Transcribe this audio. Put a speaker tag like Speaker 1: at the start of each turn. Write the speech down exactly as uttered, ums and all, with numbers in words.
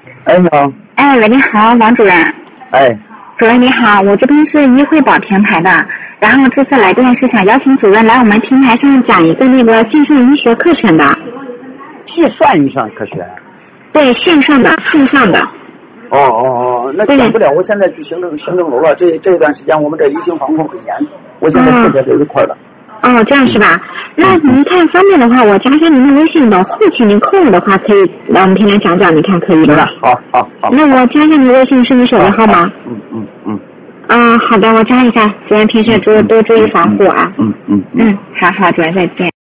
Speaker 1: 哎，你好。
Speaker 2: 哎，喂，你好，王主任。
Speaker 1: 哎，
Speaker 2: 主任你好，我这边是医惠保平台的，然后这次来电是想邀请主任来我们平台上讲一个那个线上医学课程的。
Speaker 1: 计算医上科学？
Speaker 2: 对，线上的，线上的。
Speaker 1: 哦哦哦，那讲不了，我现在去行政行政楼了，这这一段时间我们这疫情防控很严，我现在负责这一块的。
Speaker 2: 哦，这样是吧？那您看方便的话，我加一下您的微信的，后期您空了的话，可以来我们平台讲讲，你看可以吗？
Speaker 1: 好好好。
Speaker 2: 那我加一下您的微信，是你手机号码？
Speaker 1: 嗯嗯嗯。
Speaker 2: 啊，好的，我加一下。主任平时多多注意防护啊。
Speaker 1: 嗯嗯
Speaker 2: 嗯，好好，主任再见。